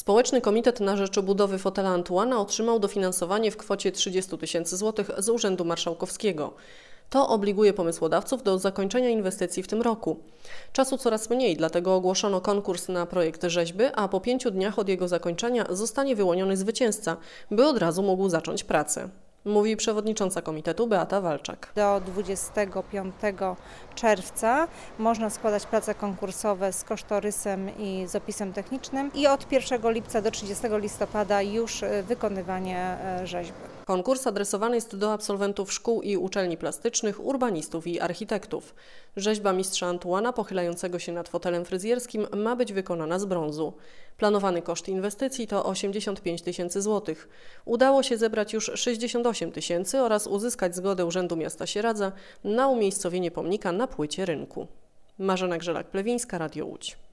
Społeczny Komitet na rzecz budowy fotela Antuana otrzymał dofinansowanie w kwocie 30 000 złotych z Urzędu Marszałkowskiego. To obliguje pomysłodawców do zakończenia inwestycji w tym roku. Czasu coraz mniej, dlatego ogłoszono konkurs na projekt rzeźby, a po 5 dniach od jego zakończenia zostanie wyłoniony zwycięzca, by od razu mógł zacząć pracę. Mówi przewodnicząca komitetu Beata Walczak. Do 25 czerwca można składać prace konkursowe z kosztorysem i z opisem technicznym i od 1 lipca do 30 listopada już wykonywanie rzeźby. Konkurs adresowany jest do absolwentów szkół i uczelni plastycznych, urbanistów i architektów. Rzeźba mistrza Antuana pochylającego się nad fotelem fryzjerskim ma być wykonana z brązu. Planowany koszt inwestycji to 85 000 złotych. Udało się zebrać już 68 000 oraz uzyskać zgodę Urzędu Miasta Sieradza na umiejscowienie pomnika na płycie rynku. Marzena Grzelak-Plewińska, Radio Łódź.